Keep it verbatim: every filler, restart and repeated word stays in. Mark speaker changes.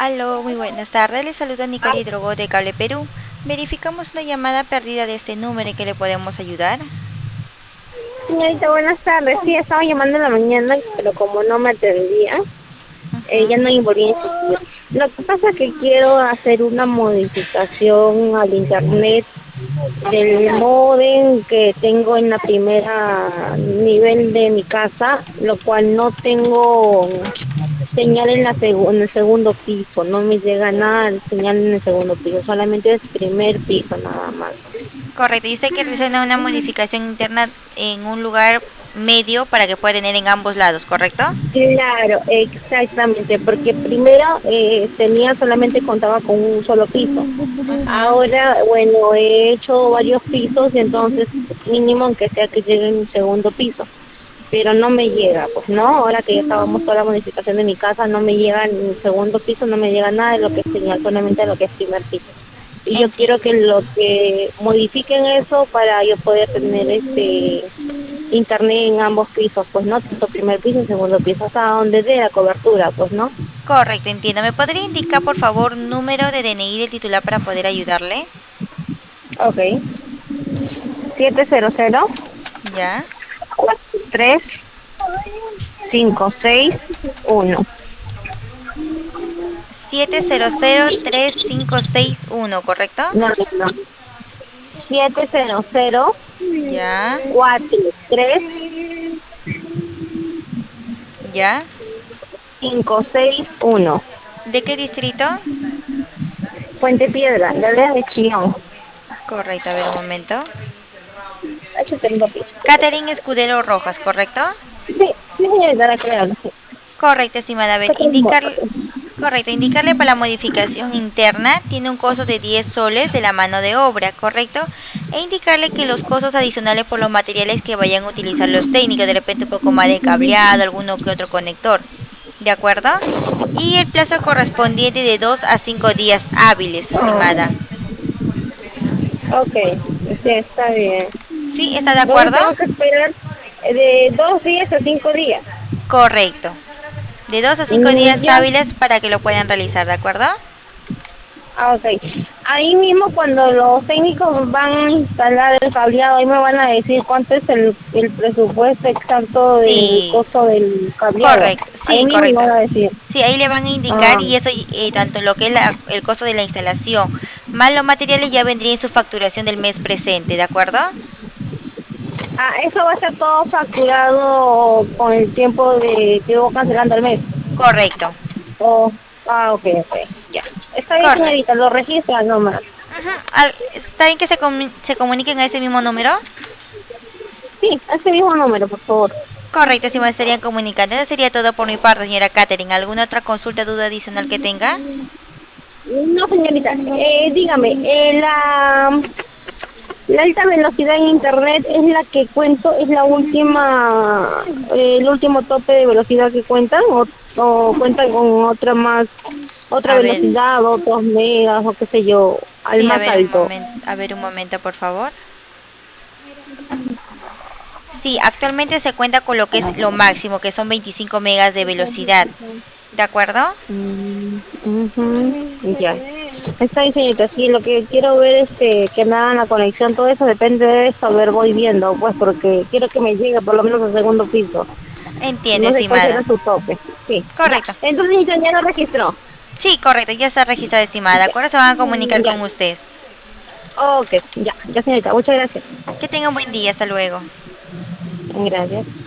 Speaker 1: Aló, muy buenas tardes. Les saluda Nicole Hidrogo de Cable Perú. Verificamos una llamada perdida de este número en que le podemos ayudar.
Speaker 2: Señorita, buenas tardes. Sí, estaba llamando en la mañana, pero como no me atendía, eh, ya
Speaker 1: Ujú.
Speaker 2: no volví a insistir. Lo que pasa es que quiero hacer una modificación al internet del modem que tengo en la primera nivel de mi casa, lo cual no tengo señal en, la segu- en el segundo piso, no me llega nada de señal en el segundo piso, solamente es primer piso nada más.
Speaker 1: Correcto. Y usted quiere realizar una modificación interna en un lugar medio para que pueda tener en ambos lados, ¿correcto?
Speaker 2: Claro, exactamente, porque primero eh, tenía solamente contaba con un solo piso.
Speaker 1: Ujú.
Speaker 2: Ahora, bueno, he hecho varios pisos y entonces mínimo aunque sea que llegue en un segundo piso, pero no me llega, pues no, ahora que ya estábamos toda la modificación de mi casa, no me llega en el segundo piso, no me llega nada de lo que es señal, solamente lo que es primer piso. Y yo quiero
Speaker 1: Entiendo.
Speaker 2: que lo que modifiquen eso para yo poder tener este internet en ambos pisos, pues no, tanto primer piso y segundo piso, hasta donde dé la cobertura, pues no.
Speaker 1: Correcto, entiendo. ¿Me podría indicar, por favor, número de D N I del titular para poder ayudarle?
Speaker 2: Ok. siete cero cero
Speaker 1: Ya.
Speaker 2: tres cinco seis uno.
Speaker 1: siete cero cero tres cinco seis uno, ¿correcto?
Speaker 2: No, no, no. siete cero cero
Speaker 1: Ya.
Speaker 2: cuatro tres
Speaker 1: Ya.
Speaker 2: cinco seis uno.
Speaker 1: ¿De qué distrito?
Speaker 2: Fuente Piedra, la aldea de Chillón.
Speaker 1: Correcto, a ver un momento.
Speaker 2: Eso tengo aquí.
Speaker 1: Catherine Escudero Rojas, ¿correcto?
Speaker 2: Sí, sí, señorita, la creo, sí.
Speaker 1: Correcto, estimada. A ver,
Speaker 2: Está con
Speaker 1: indicar,
Speaker 2: moto.
Speaker 1: correcto, indicarle para la modificación interna tiene un costo de diez soles de la mano de obra, ¿correcto? E indicarle que los costos adicionales por los materiales que vayan a utilizar los técnicos, de repente un poco más de cableado, alguno que otro conector, ¿de acuerdo? Y el plazo correspondiente de dos a cinco días hábiles, estimada.
Speaker 2: Ok, sí, está bien.
Speaker 1: ¿Sí? ¿Está de
Speaker 2: Entonces
Speaker 1: acuerdo?
Speaker 2: tengo que esperar eh, de dos días a cinco días.
Speaker 1: Correcto. De dos a cinco
Speaker 2: Mm,
Speaker 1: días
Speaker 2: ya.
Speaker 1: hábiles para que lo puedan realizar, ¿de acuerdo?
Speaker 2: Ah, ok. Ahí mismo cuando los técnicos van a instalar el cableado, ahí me van a decir cuánto es el, el presupuesto exacto del
Speaker 1: Sí,
Speaker 2: costo del cableado.
Speaker 1: correcto,
Speaker 2: Ahí
Speaker 1: sí,
Speaker 2: mismo me
Speaker 1: correcto.
Speaker 2: van a decir.
Speaker 1: Sí, ahí le van a indicar
Speaker 2: Ah,
Speaker 1: y eso, eh, tanto lo que es la- el costo de la instalación, más los materiales ya vendría en su facturación del mes presente, ¿de acuerdo?
Speaker 2: ah, eso va a ser todo facturado con el tiempo de que voy cancelando el mes.
Speaker 1: Correcto,
Speaker 2: Oh, ah, ok, ok, ya. Está bien,
Speaker 1: correcto.
Speaker 2: señorita, lo registra nomás.
Speaker 1: Ujú. Al- ¿Está bien que se, comu- se comuniquen a ese mismo número?
Speaker 2: Sí, a ese mismo número, por favor.
Speaker 1: Correcto, si me estarían comunicando. Eso sería todo por mi parte, señora Catherine. ¿Alguna otra consulta, duda adicional que tenga?
Speaker 2: No, señorita, eh, dígame, eh, la, la alta velocidad en internet es la que cuento, es la última, eh, el último tope de velocidad que cuentan o, o cuentan con otra más, otra
Speaker 1: A ver,
Speaker 2: velocidad, otros megas o qué sé yo, al
Speaker 1: sí, a
Speaker 2: más
Speaker 1: ver un
Speaker 2: alto.
Speaker 1: momento, a ver un momento, por favor. Sí, actualmente se cuenta con lo que es lo máximo, que son veinticinco megas de velocidad. ¿De acuerdo?
Speaker 2: Mm, ujú, ya. Está bien, señorita, sí, lo que quiero ver es que, que me hagan la conexión, todo eso depende de eso, a ver, voy viendo, pues, porque quiero que me llegue por lo menos al segundo piso.
Speaker 1: Entiendo,
Speaker 2: No sé cuál será
Speaker 1: estimada.
Speaker 2: su tope. Sí, ya.
Speaker 1: Correcto.
Speaker 2: Entonces ya, ya lo registró.
Speaker 1: Sí, correcto, ya está registrada, estimada. ¿De
Speaker 2: Ya.
Speaker 1: acuerdo? Se van a comunicar
Speaker 2: Mm, ya.
Speaker 1: con usted.
Speaker 2: Ok, ya, ya, señorita, muchas gracias.
Speaker 1: Que tenga un buen día. Hasta luego.
Speaker 2: Gracias.